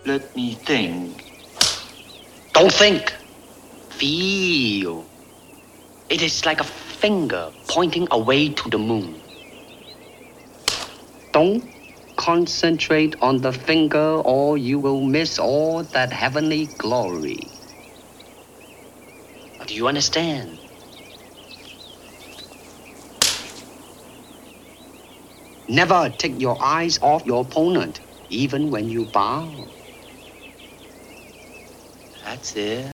Let me think. Don't think. Feel. It is like a finger pointing away to the moon. Don't concentrate on the finger or you will miss all that heavenly glory. Do you understand? Never take your eyes off your opponent, even when you bow. That's it.